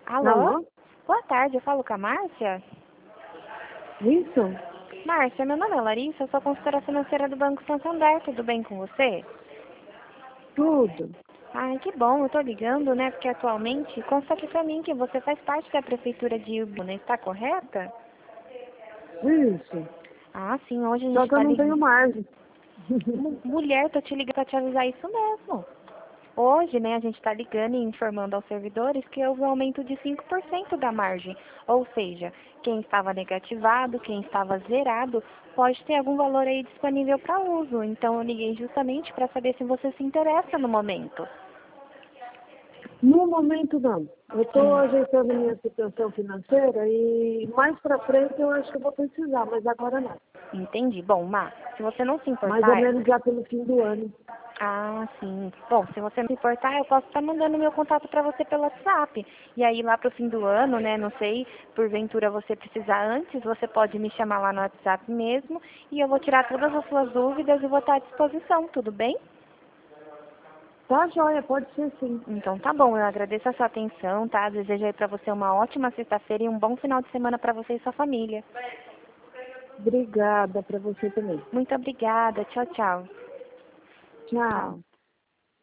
Alô? Alô? Boa tarde, eu falo com a Márcia? Isso? Márcia, meu nome é Larissa, eu sou consultora financeira do Banco Santander, tudo bem com você? Tudo. Ai, que bom, eu tô ligando, né, porque atualmente consta aqui pra mim que você faz parte da Prefeitura de Iubuna, está correta? Isso. Ah, sim, hoje a Só gente que eu tá não tenho ligando. margem. Mulher, tô te ligando pra te avisar isso mesmo. Hoje, né, a gente está ligando e informando aos servidores que houve um aumento de 5% da margem. Ou seja, quem estava negativado, quem estava zerado, pode ter algum valor aí disponível para uso. Então, eu liguei justamente para saber se você se interessa no momento. No momento, não. Eu estou Hum, ajeitando minha situação financeira e mais para frente eu acho que eu vou precisar, mas agora não. entendi. Bom, Má, se você não se Mais ou importar. menos já pelo fim do ano. Ah, sim. Bom, se você não se importar, eu posso estar mandando meu contato para você pelo WhatsApp. E aí, lá pro fim do ano, né, não sei, porventura você precisar antes, você pode me chamar lá no WhatsApp mesmo e eu vou tirar todas as suas dúvidas e vou estar à disposição, tudo bem? Tá, joia, pode ser sim. Então tá bom, eu agradeço a sua atenção, tá? Desejo aí para você uma ótima sexta-feira e um bom final de semana para você e sua família. Obrigada para você também. Muito obrigada, tchau, tchau. Tchau.